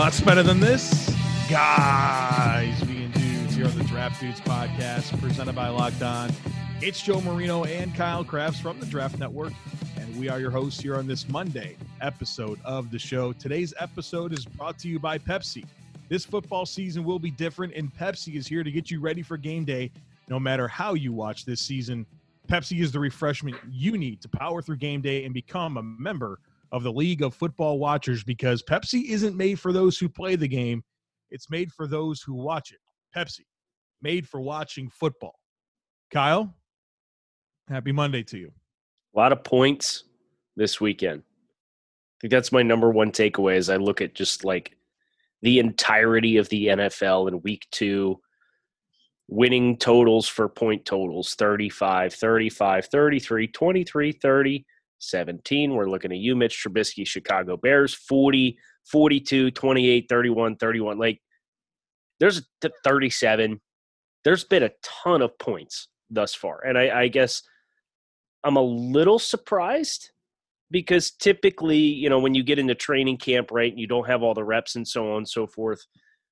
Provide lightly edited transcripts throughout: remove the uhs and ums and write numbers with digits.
Lots better than this. Guys, being dudes here on the Draft Dudes podcast presented by Locked On. It's Joe Marino and Kyle Krafts from the Draft Network, and we are your hosts here on this Monday episode of the show. Today's episode is brought to you by Pepsi. This football season will be different, and Pepsi is here to get you ready for game day no matter how you watch this season. Pepsi is the refreshment you need to power through game day and become a member of the League of Football Watchers, because Pepsi isn't made for those who play the game. It's made for those who watch it. Pepsi, made for watching football. Kyle, happy Monday to you. A lot of points this weekend. I think that's my number one takeaway as I look at just like the entirety of the NFL in week 2, winning totals for point totals, 35, 35, 33, 23, 30, 17. We're looking at you, Mitch Trubisky, Chicago Bears, 40, 42, 28, 31, 31. Like, there's 37. There's been a ton of points thus far. And I guess I'm a little surprised because typically, you know, when you get into training camp, right, and you don't have all the reps and so on and so forth,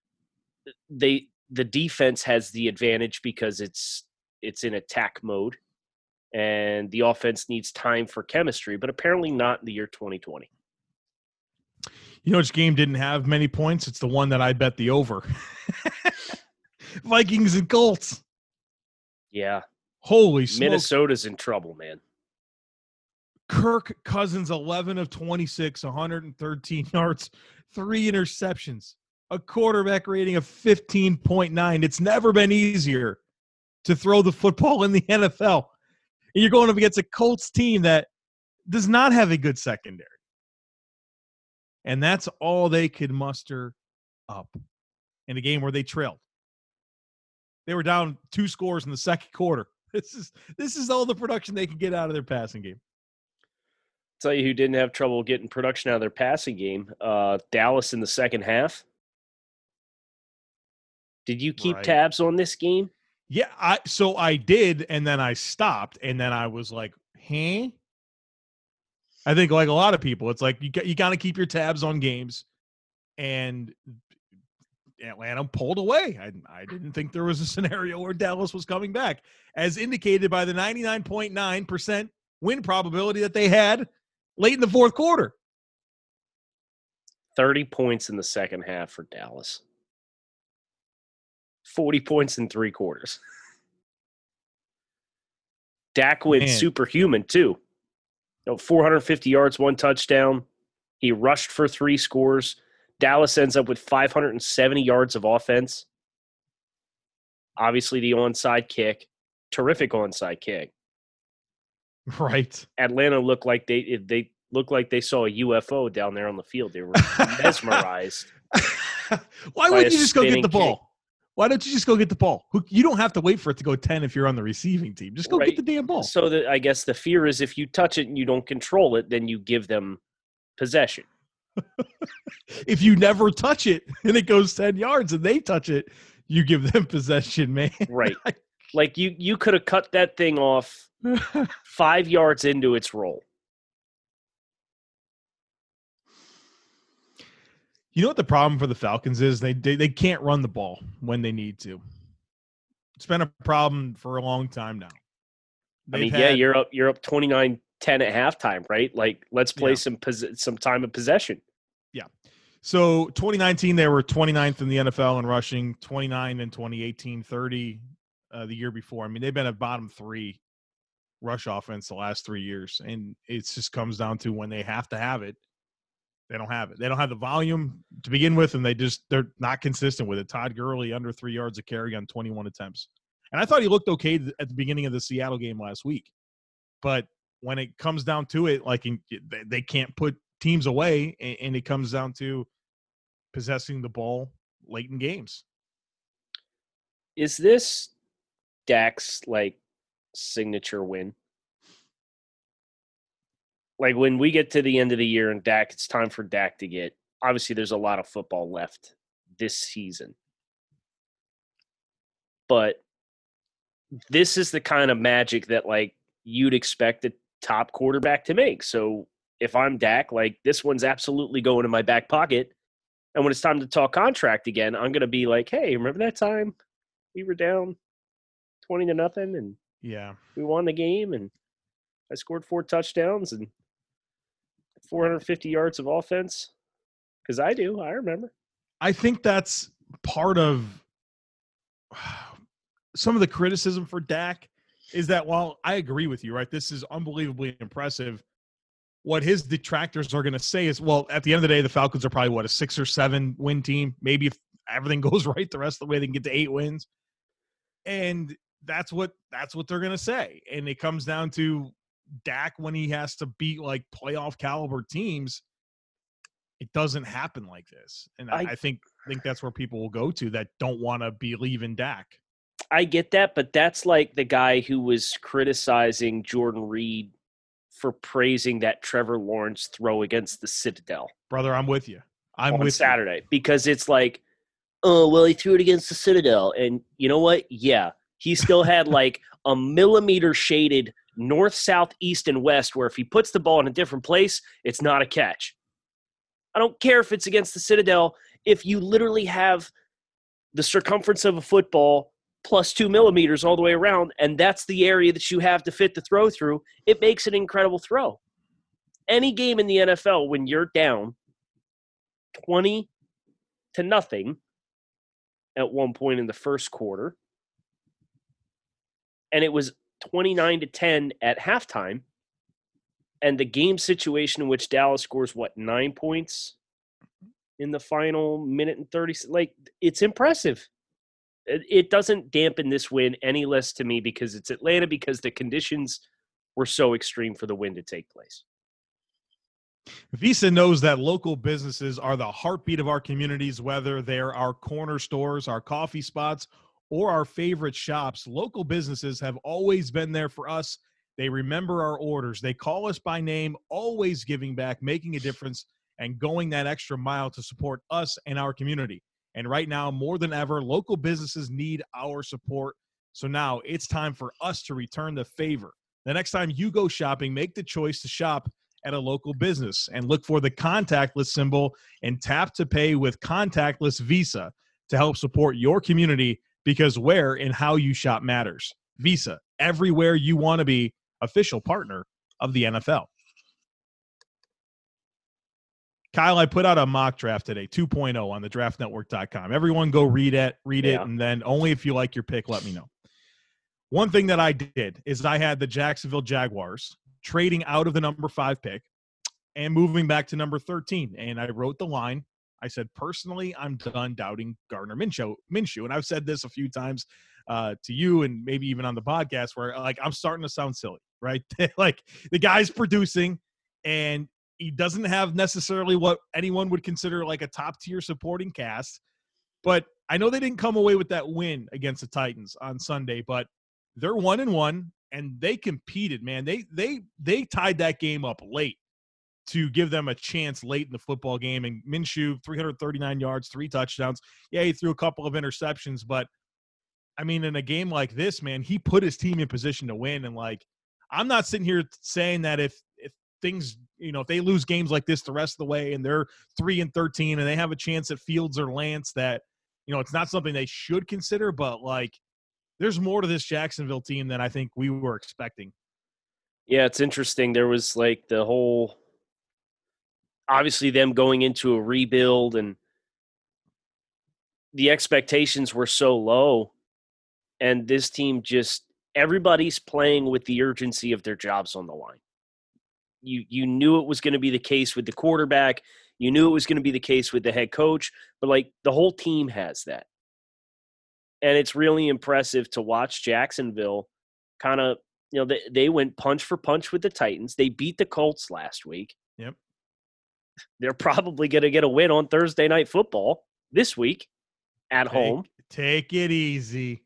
the defense has the advantage because it's in attack mode. And the offense needs time for chemistry, but apparently not in the year 2020. You know which game didn't have many points? It's the one that I bet the over. Vikings and Colts. Yeah. Holy smokes. Minnesota's in trouble, man. Kirk Cousins, 11 of 26, 113 yards, 3 interceptions, a quarterback rating of 15.9. It's never been easier to throw the football in the NFL. And you're going up against a Colts team that does not have a good secondary. And that's all they could muster up in a game where they trailed. They were down 2 scores in the second quarter. This is all the production they can get out of their passing game. Tell you who didn't have trouble getting production out of their passing game, Dallas in the second half. Did you keep tabs on this game? Yeah, I did, and then I stopped, and then I was like, huh? I think like a lot of people, it's like you got to keep your tabs on games, and Atlanta pulled away. I didn't think there was a scenario where Dallas was coming back, as indicated by the 99.9% win probability that they had late in the fourth quarter. 30 points in the second half for Dallas. 40 points in 3 quarters. Dak went superhuman, too. 450 yards, 1 touchdown. He rushed for 3 scores. Dallas ends up with 570 yards of offense. Obviously, the onside kick. Terrific onside kick. Right. Atlanta looked like they looked like they saw a UFO down there on the field. They were mesmerized. Why wouldn't you just go get the ball? Why don't you just go get the ball? You don't have to wait for it to go 10 if you're on the receiving team. Just go get the damn ball. So I guess the fear is if you touch it and you don't control it, then you give them possession. If you never touch it and it goes 10 yards and they touch it, you give them possession, man. Right. Like you could have cut that thing off 5 yards into its roll. You know what the problem for the Falcons is? They can't run the ball when they need to. It's been a problem for a long time now. You're up 29-10 at halftime, right? Like, let's play some time of possession. Yeah. So 2019 they were 29th in the NFL in rushing, 29 in 2018, 30 the year before. I mean, they've been a bottom 3 rush offense the last 3 years, and it just comes down to when they have to have it. They don't have it. They don't have the volume to begin with, and they're not consistent with it. Todd Gurley under 3 yards a carry on 21 attempts. And I thought he looked okay at the beginning of the Seattle game last week. But when it comes down to it, like they can't put teams away, and it comes down to possessing the ball late in games. Is this Dak's, like, signature win? Like, when we get to the end of the year and Dak, it's time for Dak to get – obviously, there's a lot of football left this season. But this is the kind of magic that, like, you'd expect a top quarterback to make. So if I'm Dak, like, this one's absolutely going in my back pocket And when it's time to talk contract again, I'm going to be like, hey, remember that time we were down 20-0 and Yeah. we won the game and I scored 4 touchdowns and 450 yards of offense? Because I remember. I think that's part of some of the criticism for Dak is that while I agree with you, right, this is unbelievably impressive, what his detractors are going to say is, well, at the end of the day, the Falcons are probably, a 6 or 7 win team. Maybe if everything goes right the rest of the way, they can get to 8 wins. And that's what they're going to say. And it comes down to Dak when he has to beat like playoff caliber teams. It doesn't happen like this. And I think that's where people will go to that don't want to believe in Dak. I get that, but that's like the guy who was criticizing Jordan Reed for praising that Trevor Lawrence throw against the Citadel. Brother, I'm with you. I'm with Saturday. Because it's like, oh, well, he threw it against the Citadel. And you know what? Yeah, he still had like a millimeter shaded north, south, east, and west where if he puts the ball in a different place, it's not a catch. I don't care if it's against the Citadel. If you literally have the circumference of a football plus 2 millimeters all the way around, and that's the area that you have to fit the throw through, it makes an incredible throw. Any game in the NFL, when you're down 20-0 at one point in the first quarter, and it was 29-10 at halftime, and the game situation in which Dallas scores, 9 points in the final minute and 30, like, it's impressive. It doesn't dampen this win any less to me because it's Atlanta, because the conditions were so extreme for the win to take place. Visa knows that local businesses are the heartbeat of our communities, whether they're our corner stores, our coffee spots, or our favorite shops. Local businesses have always been there for us. They remember our orders. They call us by name, always giving back, making a difference, and going that extra mile to support us and our community. And right now, more than ever, local businesses need our support. So now it's time for us to return the favor. The next time you go shopping, make the choice to shop at a local business and look for the contactless symbol and tap to pay with contactless Visa to help support your community, because where and how you shop matters. Visa, everywhere you want to be, official partner of the NFL. Kyle, I put out a mock draft today, 2.0 on the draftnetwork.com. Everyone go read it, and then only if you like your pick, let me know. One thing that I did is I had the Jacksonville Jaguars trading out of the number 5 pick and moving back to number 13. And I wrote the line. I said, personally, I'm done doubting Gardner Minshew. And I've said this a few times to you and maybe even on the podcast where, like, I'm starting to sound silly, right? Like, the guy's producing and he doesn't have necessarily what anyone would consider like a top-tier supporting cast. But I know they didn't come away with that win against the Titans on Sunday, but they're 1-1, and they competed, man. They tied that game up late to give them a chance late in the football game. And Minshew, 339 yards, 3 touchdowns. Yeah, he threw a couple of interceptions, but, I mean, in a game like this, man, he put his team in position to win. And, like, I'm not sitting here saying that if things, if they lose games like this the rest of the way and they're 3-13 and they have a chance at Fields or Lance, that, it's not something they should consider, but, like, there's more to this Jacksonville team than I think we were expecting. Yeah, it's interesting. There was like the whole, obviously them going into a rebuild and the expectations were so low, and this team just, everybody's playing with the urgency of their jobs on the line. You knew it was going to be the case with the quarterback. You knew it was going to be the case with the head coach, but like the whole team has that. And it's really impressive to watch Jacksonville kind of, they went punch for punch with the Titans. They beat the Colts last week. Yep. They're probably going to get a win on Thursday Night Football this week at home. Take it easy.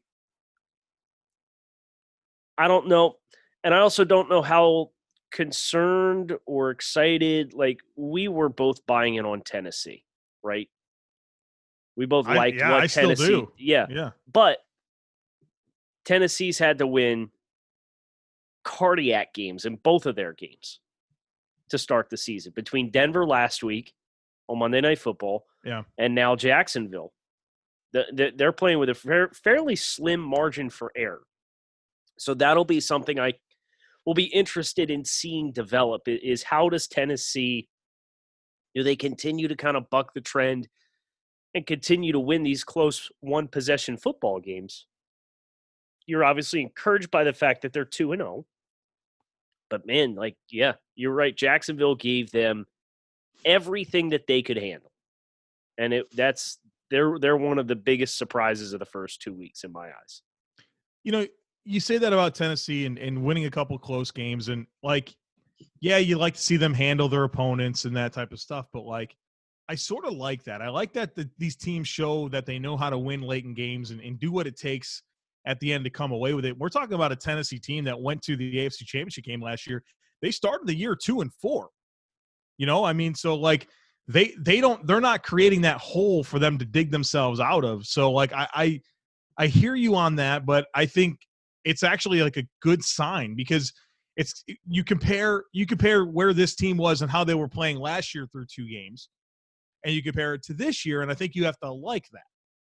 I don't know. And I also don't know how concerned or excited, like, we were both buying in on Tennessee, right? We both liked what I Tennessee. Still do. Yeah. But Tennessee's had to win cardiac games in both of their games to start the season. Between Denver last week on Monday Night Football, Yeah. and now Jacksonville. They're playing with a fairly slim margin for error. So that'll be something I will be interested in seeing develop is how does Tennessee, do they continue to kind of buck the trend and continue to win these close one-possession football games? You're obviously encouraged by the fact that they're 2-0. But, man, yeah, you're right. Jacksonville gave them everything that they could handle. And they're one of the biggest surprises of the first 2 weeks in my eyes. You say that about Tennessee and winning a couple close games. And, yeah, you like to see them handle their opponents and that type of stuff. But, I sort of like that. I like that these teams show that they know how to win late in games and do what it takes at the end to come away with it. We're talking about a Tennessee team that went to the AFC Championship game last year. They started the year 2-4. So they're not creating that hole for them to dig themselves out of. So I hear you on that, but I think it's actually a good sign because you compare where this team was and how they were playing last year through 2 games, and you compare it to this year, and I think you have to like that.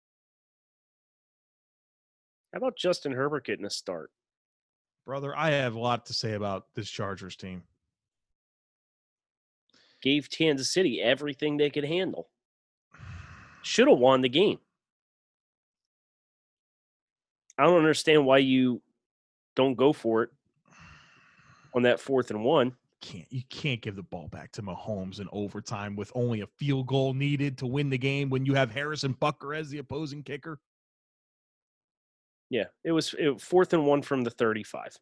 How about Justin Herbert getting a start? Brother, I have a lot to say about this Chargers team. Gave Kansas City everything they could handle. Should have won the game. I don't understand why you don't go for it on that 4th and 1. You can't give the ball back to Mahomes in overtime with only a field goal needed to win the game when you have Harrison Butker as the opposing kicker. Yeah, it was 4th and 1 from the 35.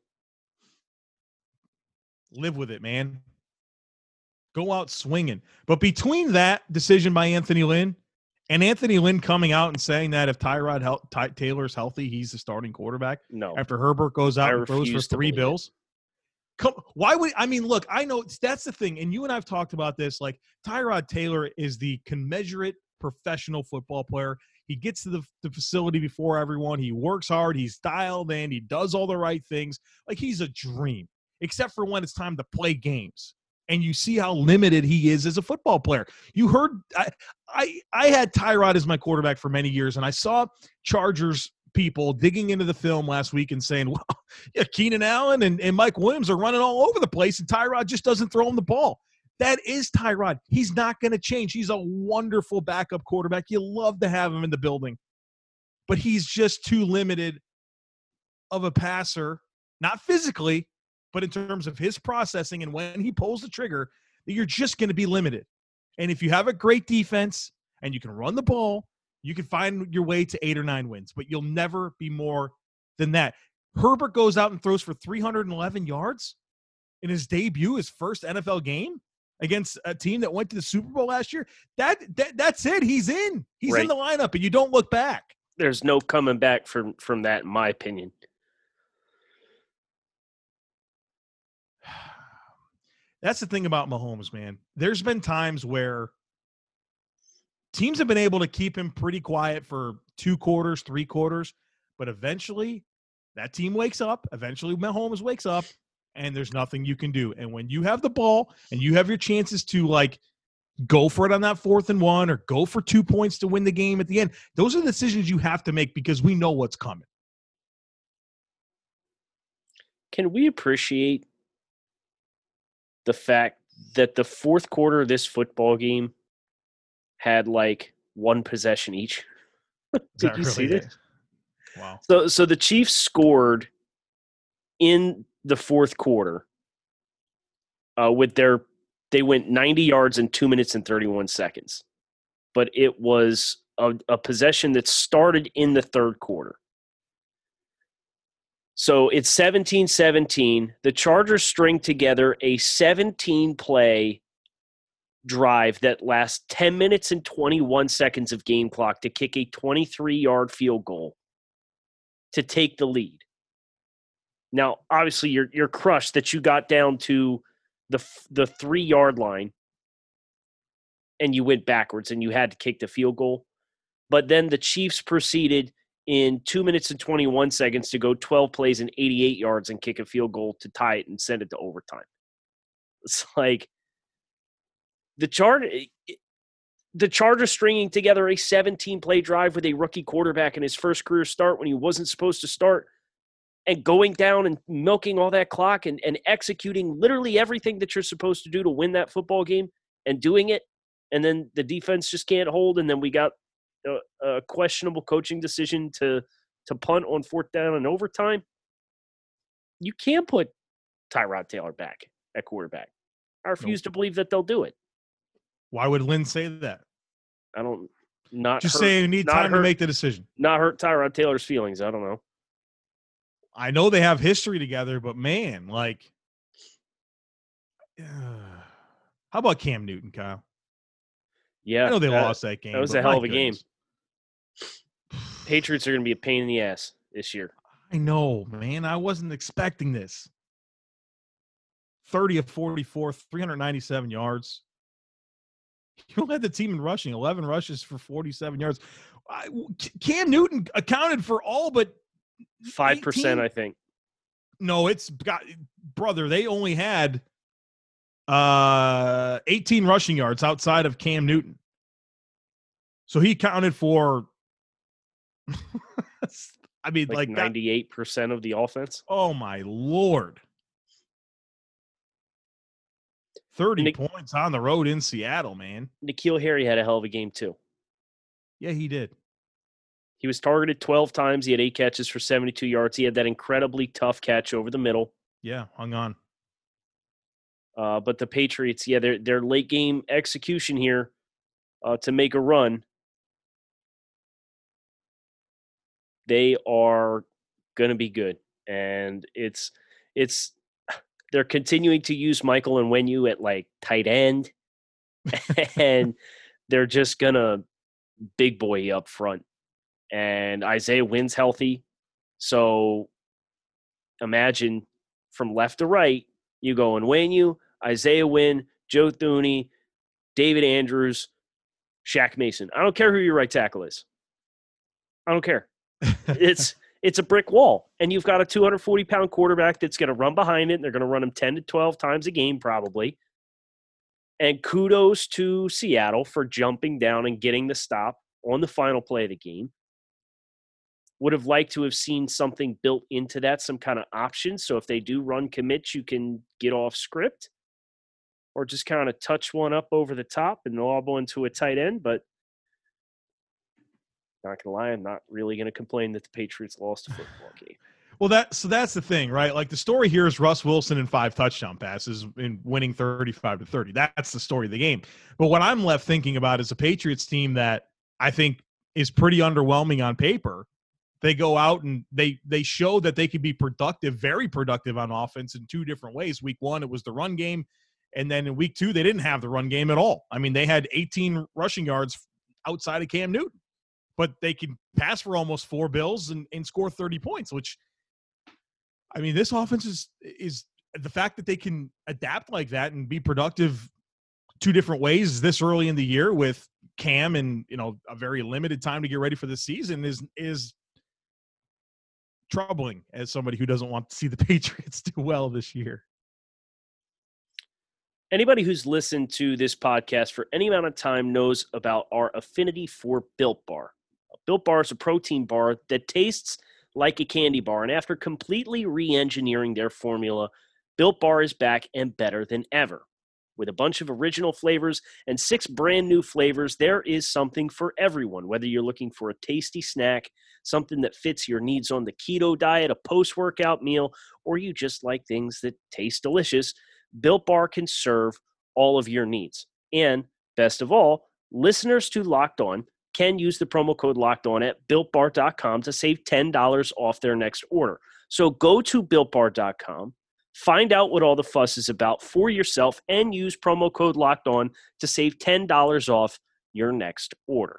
Live with it, man. Go out swinging. But between that decision by Anthony Lynn and Anthony Lynn coming out and saying that if Tyrod Taylor's healthy, he's the starting quarterback. No. After Herbert goes out and throws for 3 bills. Why would look, I know that's the thing, and you and I've talked about this. Tyrod Taylor is the commensurate professional football player. He gets to the facility before everyone. He works hard. He's dialed in. He does all the right things. He's a dream, except for when it's time to play games. And you see how limited he is as a football player. You heard I had Tyrod as my quarterback for many years, and I saw Chargers people digging into the film last week and saying, well, yeah, Keenan Allen and Mike Williams are running all over the place, and Tyrod just doesn't throw him the ball. That is Tyrod. He's not going to change. He's a wonderful backup quarterback. You love to have him in the building. But he's just too limited of a passer, not physically, but in terms of his processing and when he pulls the trigger, that you're just going to be limited. And if you have a great defense and you can run the ball, you can find your way to 8 or 9 wins, but you'll never be more than that. Herbert goes out and throws for 311 yards in his debut, his first NFL game against a team that went to the Super Bowl last year. That's it. He's in. He's in the lineup, and you don't look back. There's no coming back from that, in my opinion. That's the thing about Mahomes, man. There's been times where teams have been able to keep him pretty quiet for 2 quarters, 3 quarters, but eventually that team wakes up. Eventually Mahomes wakes up, and there's nothing you can do. And when you have the ball and you have your chances to, go for it on that 4th and 1 or go for 2 points to win the game at the end, those are the decisions you have to make because we know what's coming. Can we appreciate the fact that the 4th quarter of this football game had 1 possession each? Did you see this? Wow. So the Chiefs scored in the 4th quarter they went 90 yards in 2 minutes and 31 seconds. But it was a possession that started in the 3rd quarter. So it's 17-17. The Chargers string together a 17-play drive that lasts 10 minutes and 21 seconds of game clock to kick a 23-yard field goal to take the lead. Now, obviously, you're crushed that you got down to the 3-yard line and you went backwards and you had to kick the field goal. But then the Chiefs proceeded in 2 minutes and 21 seconds to go 12 plays and 88 yards and kick a field goal to tie it and send it to overtime. It's the the Chargers stringing together a 17-play drive with a rookie quarterback in his first career start when he wasn't supposed to start, and going down and milking all that clock and executing literally everything that you're supposed to do to win that football game and doing it, and then the defense just can't hold, and then we got a questionable coaching decision to punt on 4th down and overtime. You can't put Tyrod Taylor back at quarterback. I refuse to believe that they'll do it. Why would Lynn say that? I don't not just hurt, say you need time to make the decision. Not hurt Tyrod Taylor's feelings. I don't know. I know they have history together, but man, like, how about Cam Newton, Kyle? Yeah, I know they lost that game. That was a hell of a game. Patriots are going to be a pain in the ass this year. I know, man. I wasn't expecting this. 30 of 44, 397 yards. You led the team in rushing, 11 rushes for 47 yards. Cam Newton accounted for all but 5%, I think. No, it's got brother. They only had 18 rushing yards outside of Cam Newton. So he counted for I mean, like 98% of the offense. Oh my Lord. 30 points on the road in Seattle, man. N'Keal Harry had a hell of a game too. Yeah, he did. He was targeted 12 times. He had 8 catches for 72 yards. He had that incredibly tough catch over the middle. Yeah, hung on. But the Patriots, yeah, their late game execution here to make a run, they are going to be good. And it's they're continuing to use Michael Onwenu at like tight end, and they're just going to big boy up front. And Isaiah Wynn's healthy. So imagine from left to right, you go Onwenu, Isaiah Wynn, Joe Thuney, David Andrews, Shaq Mason. I don't care who your right tackle is. I don't care. It's a brick wall. And you've got a 240-pound quarterback that's going to run behind it, and they're going to run him 10 to 12 times a game probably. And kudos to Seattle for jumping down and getting the stop on the final play of the game. Would have liked to have seen something built into that, some kind of option. So if they do run commits, you can get off script or just kind of touch one up over the top and lob one to a tight end. But not going to lie, I'm not really going to complain that the Patriots lost a football game. Well, that's the thing, right? Like the story here is Russ Wilson and 5 touchdown passes and winning 35-30. That's the story of the game. But what I'm left thinking about is a Patriots team that I think is pretty underwhelming on paper. They go out and they show that they can be productive, very productive on offense in 2 different ways. Week 1, it was the run game. And then in week 2, they didn't have the run game at all. I mean, they had 18 rushing yards outside of Cam Newton. But they can pass for almost 4 bills and score 30 points, which, I mean, this offense is the fact that they can adapt like that and be productive 2 different ways this early in the year with Cam and, a very limited time to get ready for the season is troubling as somebody who doesn't want to see the Patriots do well this year. Anybody who's listened to this podcast for any amount of time knows about our affinity for Built Bar. Built Bar is a protein bar that tastes like a candy bar, and after completely re-engineering their formula, Built Bar is back and better than ever. With a bunch of original flavors and 6 brand new flavors, there is something for everyone, whether you're looking for a tasty snack, something that fits your needs on the keto diet, a post-workout meal, or you just like things that taste delicious. Built Bar can serve all of your needs. And best of all, listeners to Locked On can use the promo code Locked On at BuiltBar.com to save $10 off their next order. So go to BuiltBar.com, find out what all the fuss is about for yourself, and use promo code Locked On to save $10 off your next order.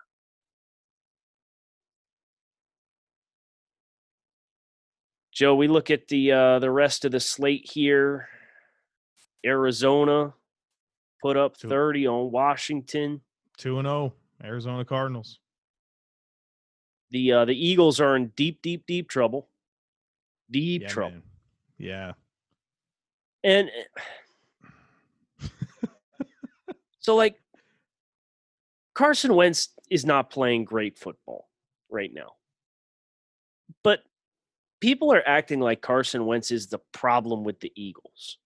Joe, we look at the rest of the slate here. Arizona put up 30 on Washington. 2-0, Arizona Cardinals. The Eagles are in deep trouble. Deep trouble. Man. Yeah. And so, like, Carson Wentz is not playing great football right now. But people are acting like Carson Wentz is the problem with the Eagles.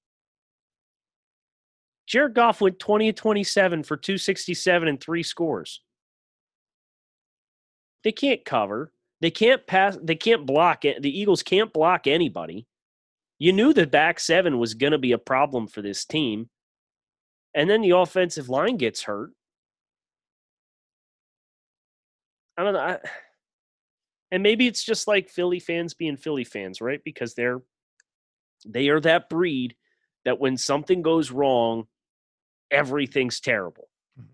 Jared Goff went 20-27 for 267 and 3 scores. They can't cover. They can't pass. They can't block it. The Eagles can't block anybody. You knew the back seven was going to be a problem for this team. And then the offensive line gets hurt. I don't know. And maybe it's just like Philly fans being Philly fans, right? Because they are that breed that when something goes wrong, everything's terrible.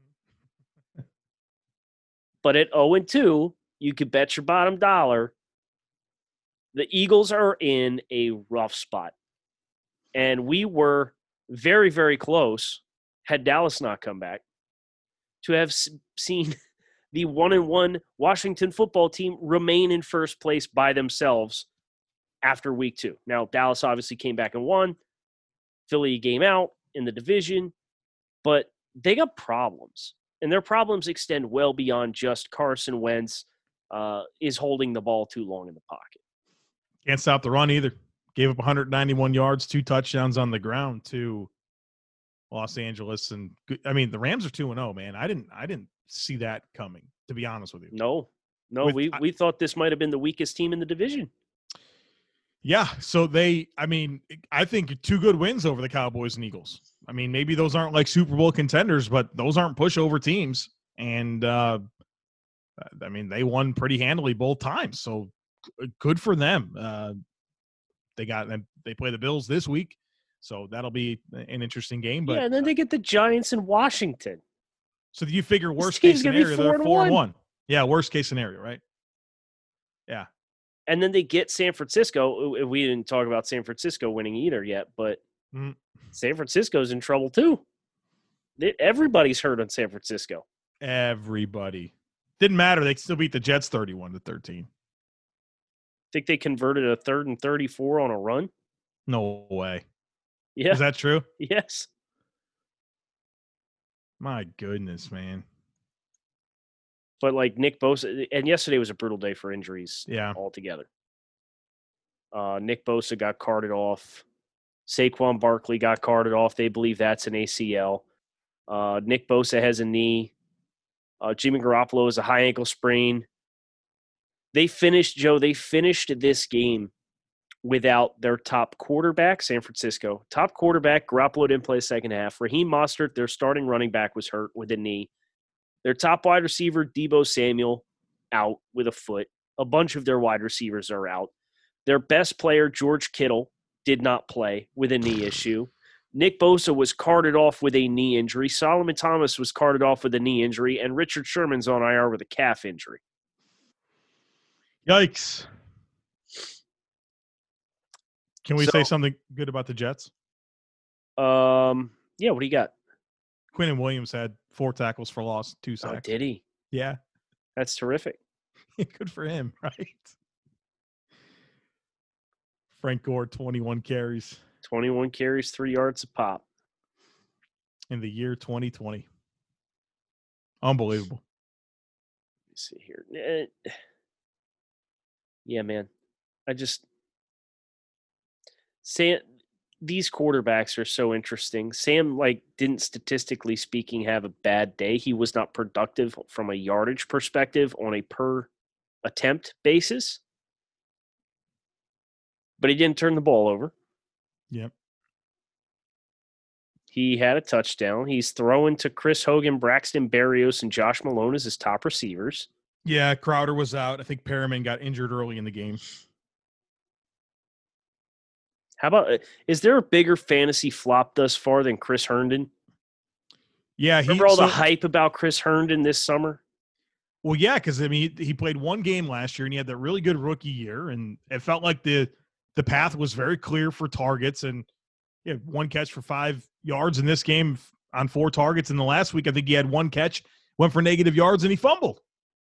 But at 0-2, you could bet your bottom dollar the Eagles are in a rough spot. And we were very, very close, had Dallas not come back, to have seen the 1-1 Washington football team remain in first place by themselves after week 2. Now, Dallas obviously came back and won. Philly game out in the division. But they got problems. And their problems extend well beyond just Carson Wentz is holding the ball too long in the pocket. Can't stop the run either. Gave up 191 yards, 2 touchdowns on the ground to Los Angeles. And I mean, the Rams are 2-0, man. I didn't see that coming, to be honest with you. No, we thought this might have been the weakest team in the division. Yeah, so I think 2 good wins over the Cowboys and Eagles. I mean, maybe those aren't like Super Bowl contenders, but those aren't pushover teams. And, they won pretty handily both times. So good for them. They play the Bills this week, so that'll be an interesting game. But yeah, and then they get the Giants in Washington. So you figure worst case scenario, they're 4-1. Yeah, worst case scenario, right? Yeah. And then they get San Francisco. We didn't talk about San Francisco winning either yet, but San Francisco's in trouble too. Everybody's hurt on San Francisco. Everybody. Didn't matter. They still beat the Jets 31-13. Think they converted a 3rd and 34 on a run? No way. Yeah. Is that true? Yes. My goodness, man. But like Nick Bosa, and yesterday was a brutal day for injuries altogether. Nick Bosa got carted off. Saquon Barkley got carted off. They believe that's an ACL. Nick Bosa has a knee. Jimmy Garoppolo has a high ankle sprain. They finished this game without their top quarterback, San Francisco. Top quarterback, Garoppolo didn't play the second half. Raheem Mostert, their starting running back, was hurt with a knee. Their top wide receiver, Deebo Samuel, out with a foot. A bunch of their wide receivers are out. Their best player, George Kittle, did not play with a knee issue. Nick Bosa was carted off with a knee injury. Solomon Thomas was carted off with a knee injury. And Richard Sherman's on IR with a calf injury. Yikes. Can we say something good about the Jets? Yeah, what do you got? Quinnen Williams had 4 tackles for loss, 2 sacks. Oh, did he? Yeah. That's terrific. Good for him, right? Frank Gore, 21 carries. 21 carries, 3 yards a pop. In the year 2020. Unbelievable. Let me see here. Yeah, man. These quarterbacks are so interesting. Sam, didn't statistically speaking have a bad day. He was not productive from a yardage perspective on a per attempt basis. But he didn't turn the ball over. Yep. He had a touchdown. He's throwing to Chris Hogan, Braxton Berrios, and Josh Malone as his top receivers. Yeah, Crowder was out. I think Perriman got injured early in the game. How about, is there a bigger fantasy flop thus far than Chris Herndon? Yeah. Remember all the hype about Chris Herndon this summer? Well, yeah, because, he played 1 game last year, and he had that really good rookie year, and it felt like the path was very clear for targets, and he had 1 catch for 5 yards in this game on 4 targets. In the last week, I think he had 1 catch, went for negative yards, and he fumbled.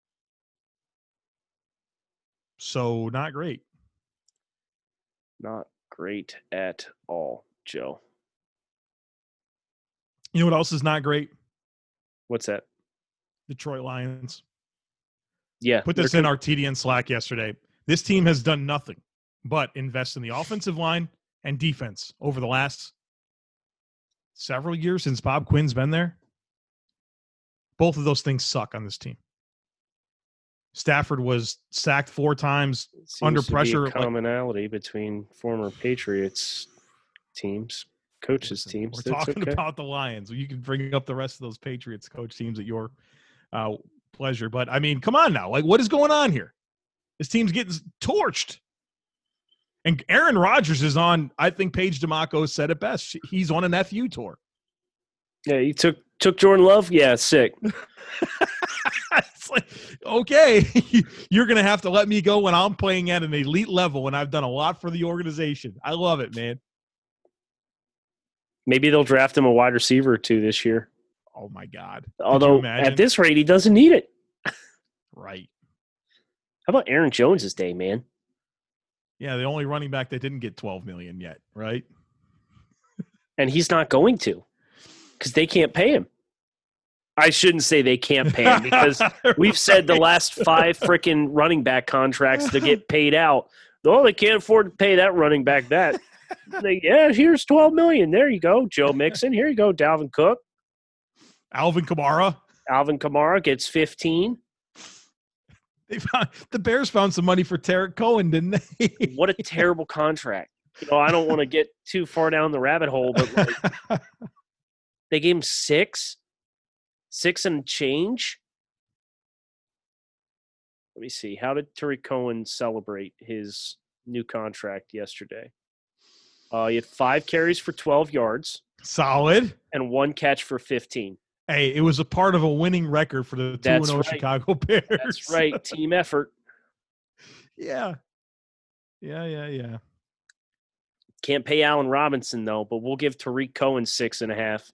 So, not great. Not great at all, Joe. You know what else is not great? What's that? Detroit Lions. Yeah. Put this in our TDN Slack yesterday. This team has done nothing but invest in the offensive line and defense over the last several years since Bob Quinn's been there. Both of those things suck on this team. Stafford was sacked 4 times under pressure. A commonality between former Patriots teams, coaches teams. We're talking about the Lions. You can bring up the rest of those Patriots coach teams at your pleasure. But, I mean, come on now. Like, what is going on here? This team's getting torched. And Aaron Rodgers is on, I think Paige DeMacco said it best. He's on an FU tour. Yeah, he took Jordan Love? Yeah, sick. It's like, okay, you're going to have to let me go when I'm playing at an elite level, and I've done a lot for the organization. I love it, man. Maybe they'll draft him a wide receiver or 2 this year. Oh, my God. Although, at this rate, he doesn't need it. Right. How about Aaron Jones' day, man? Yeah, the only running back that didn't get $12 million yet, right? And he's not going to because they can't pay him. I shouldn't say they can't pay him because we've said the last 5 freaking running back contracts to get paid out. Oh, they can't afford to pay that running back that. Yeah, here's $12 million. There you go, Joe Mixon. Here you go, Dalvin Cook. Alvin Kamara gets 15. The Bears found some money for Tarek Cohen, didn't they? What a terrible contract. I don't want to get too far down the rabbit hole, but they gave him 6 and change. Let me see. How did Tarek Cohen celebrate his new contract yesterday? He had 5 carries for 12 yards. Solid. And 1 catch for 15. Hey, it was a part of a winning record for the 2-0 Chicago Bears. That's right. Team effort. Yeah. Can't pay Allen Robinson, though, but we'll give Tariq Cohen 6.5.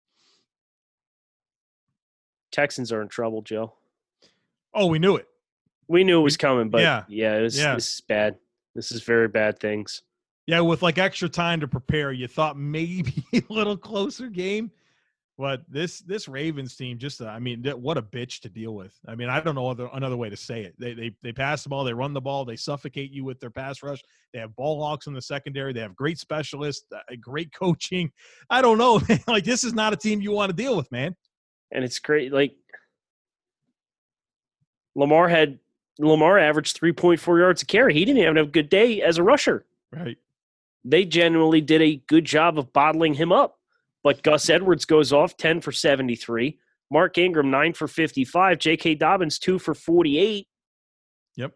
Texans are in trouble, Joe. Oh, we knew it. We knew it was coming, but this is bad. This is very bad things. Yeah, with like extra time to prepare, you thought maybe a little closer game. But this Ravens team, what a bitch to deal with. I mean, I don't know another way to say it. They pass the ball, they run the ball, they suffocate you with their pass rush. They have ball hawks in the secondary. They have great specialists, great coaching. I don't know, man. Like, this is not a team you want to deal with, man. And it's great. Like, Lamar averaged 3.4 yards a carry. He didn't even have a good day as a rusher. Right. They genuinely did a good job of bottling him up. But Gus Edwards goes off 10 for 73. Mark Ingram, 9 for 55. J.K. Dobbins, 2 for 48. Yep.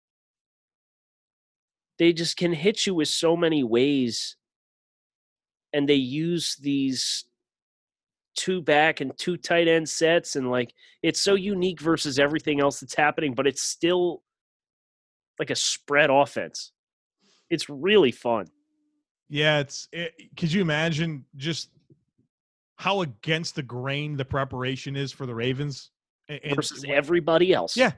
They just can hit you with so many ways. And they use these 2 back and 2 tight end sets. And, like, it's so unique versus everything else that's happening. But it's still like a spread offense. It's really fun. Yeah, could you imagine just how against the grain the preparation is for the Ravens versus everybody else? Yeah.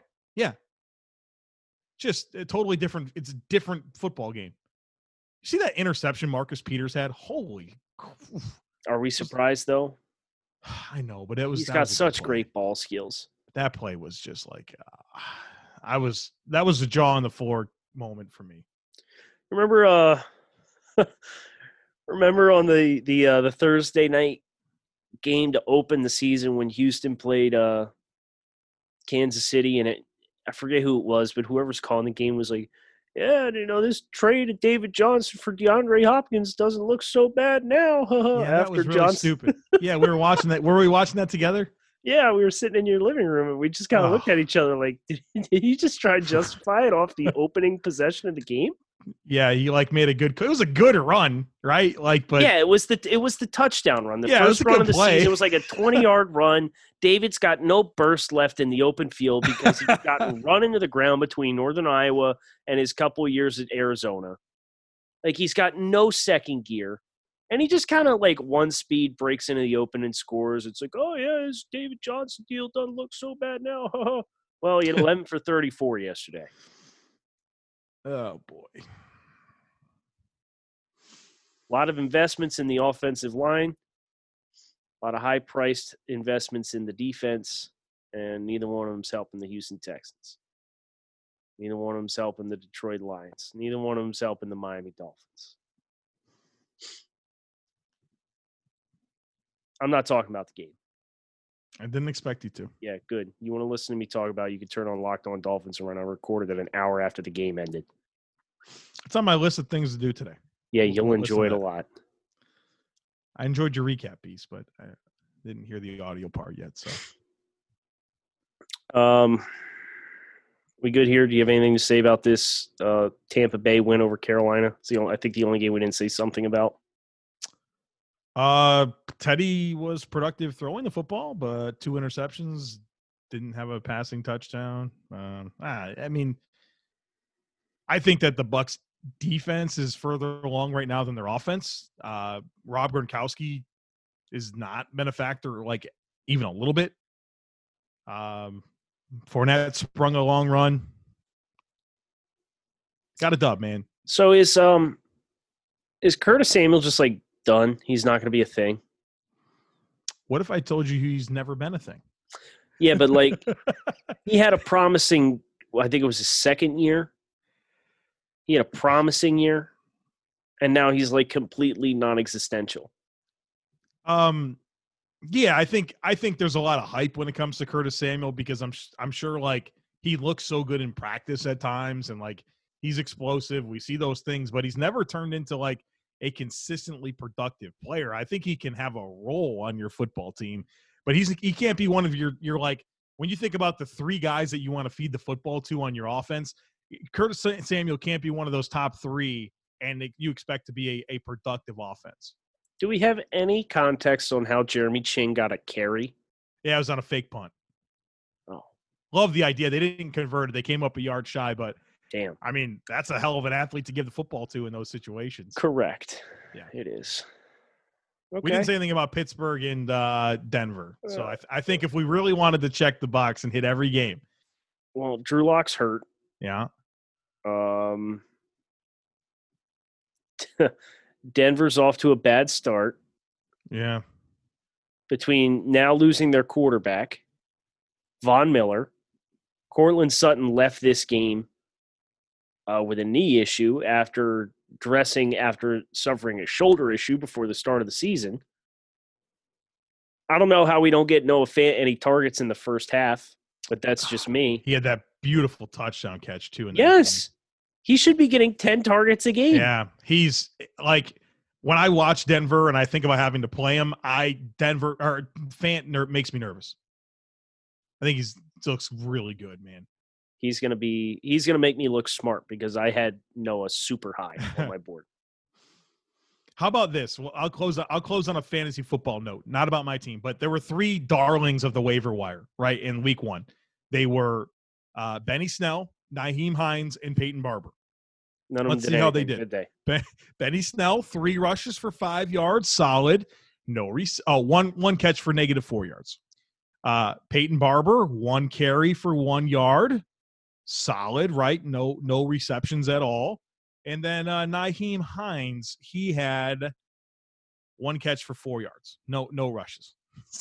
Just a totally different. It's a different football game. You see that interception Marcus Peters had? Holy! Are we surprised though? I know, but he's got such great ball skills. That play was just like that was a jaw on the floor moment for me. Remember on the Thursday night game to open the season when Houston played Kansas City, and I forget who it was, but whoever's calling the game was like, yeah, this trade of David Johnson for DeAndre Hopkins doesn't look so bad now. That was really stupid. Yeah, we were watching that. Were we watching that together? Yeah, we were sitting in your living room, and we just kind of looked at each other like, did you just try to justify it off the opening possession of the game? Yeah, he made it was a good run, right? But yeah, it was the touchdown run. The first run of the season, it was like a 20-yard run. David's got no burst left in the open field because he's gotten run into the ground between Northern Iowa and his couple of years at Arizona. Like, he's got no second gear. And he just kind of one speed breaks into the open and scores. It's like, oh yeah, his David Johnson deal doesn't look so bad now. Well, he had 11 for 34 yesterday. Oh, boy. A lot of investments in the offensive line. A lot of high-priced investments in the defense. and neither one of them's helping the Houston Texans. Neither one of them's helping the Detroit Lions. Neither one of them's helping the Miami Dolphins. I'm not talking about the game. I didn't expect you to. Yeah, good. You want to listen to me talk about it, you can turn on Locked On Dolphins and when I recorded it an hour after the game ended. It's on my list of things to do today. Yeah, you'll enjoy it a lot. I enjoyed your recap piece, but I didn't hear the audio part yet. So, we good here? Do you have anything to say about this Tampa Bay win over Carolina? It's I think the only game we didn't say something about. Teddy was productive throwing the football, but 2 interceptions, didn't have a passing touchdown. I mean, I think that the Bucs defense is further along right now than their offense. Rob Gronkowski has not been a factor, like even a little bit. Fournette sprung a long run. Got a dub, man. So is Curtis Samuel just like done? He's not going to be a thing. What if I told you he's never been a thing? Yeah, but like he had a promising, I think it was his second year. He had a promising year, and now he's like completely non-existential. Yeah, I think there's a lot of hype when it comes to Curtis Samuel because I'm sure like he looks so good in practice at times and like he's explosive. We see those things, but he's never turned into like a consistently productive player. I think he can have a role on your football team, but he can't be one of your like when you think about the 3 guys that you want to feed the football to on your offense, Curtis Samuel can't be one of those top 3 and you expect to be a productive offense. Do we have any context on how Jeremy Ching got a carry? Yeah, it was on a fake punt. Oh. Love the idea. They didn't convert it. They came up a yard shy, but damn. I mean, that's a hell of an athlete to give the football to in those situations. Correct. Yeah, it is. Okay. We didn't say anything about Pittsburgh and Denver. So I think if we really wanted to check the box and hit every game. Well, Drew Lock's hurt. Yeah. Denver's off to a bad start. Yeah. Between now losing their quarterback, Von Miller, Courtland Sutton left this game with a knee issue after suffering a shoulder issue before the start of the season. I don't know how we don't get Noah Fant any targets in the first half, but that's just me. He had that beautiful touchdown catch too. Yes. He should be getting 10 targets a game. Yeah. He's like, when I watch Denver and I think about having to play him, Fant makes me nervous. I think he looks really good, man. He's gonna make me look smart because I had Noah super high on my board. How about this? Well, I'll close on a fantasy football note, not about my team, but there were 3 darlings of the waiver wire, right, in week 1. They were Benny Snell, Nyheim Hines, and Peyton Barber. Let's see how they did. Benny Snell, 3 rushes for 5 yards, solid. One catch for -4 yards. Peyton Barber, 1 carry for 1 yard, solid, right? No receptions at all. And then Nyheim Hines, he had 1 catch for 4 yards. No rushes.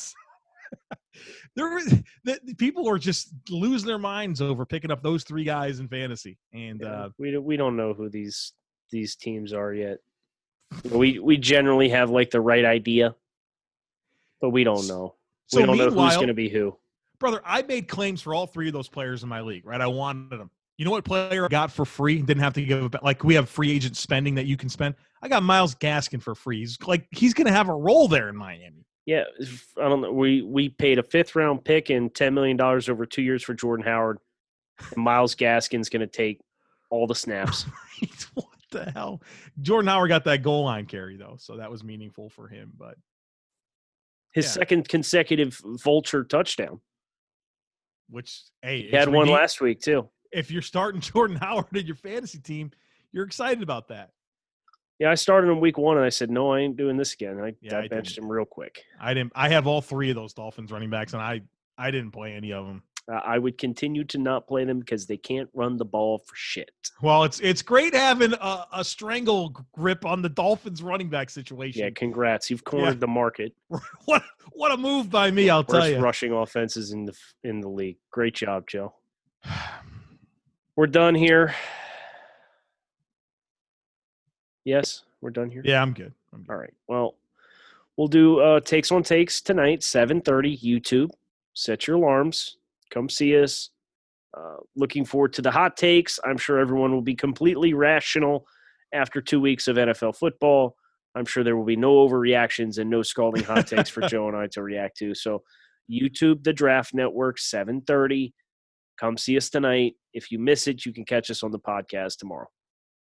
People are just losing their minds over picking up those 3 guys in fantasy, and we don't know who these teams are yet. We generally have like the right idea, but we don't know. We don't know who's going to be who. Brother, I made claims for all 3 of those players in my league, right? I wanted them. You know what player I got for free? Didn't have to give it. Like we have free agent spending that you can spend. I got Myles Gaskin for free. He's going to have a role there in Miami. Yeah, I don't know. We paid a 5th-round pick and $10 million over 2 years for Jordan Howard. Myles Gaskin's going to take all the snaps. What the hell? Jordan Howard got that goal line carry, though, so that was meaningful for him. But his second consecutive vulture touchdown. Which, hey. He had one last week, too. If you're starting Jordan Howard in your fantasy team, you're excited about that. Yeah, I started in week 1, and I said, no, I ain't doing this again. I benched him real quick. I didn't. I have all 3 of those Dolphins running backs, and I didn't play any of them. I would continue to not play them because they can't run the ball for shit. Well, it's great having a strangle grip on the Dolphins running back situation. Yeah, congrats. You've cornered the market. What a move by me, I'll tell you. Worst rushing offenses in the league. Great job, Joe. We're done here. Yes, we're done here. Yeah, I'm good. All right. Well, we'll do Takes on Takes tonight, 7:30, YouTube. Set your alarms. Come see us. Looking forward to the hot takes. I'm sure everyone will be completely rational after 2 weeks of NFL football. I'm sure there will be no overreactions and no scalding hot takes for Joe and I to react to. So YouTube, the Draft Network, 7:30. Come see us tonight. If you miss it, you can catch us on the podcast tomorrow.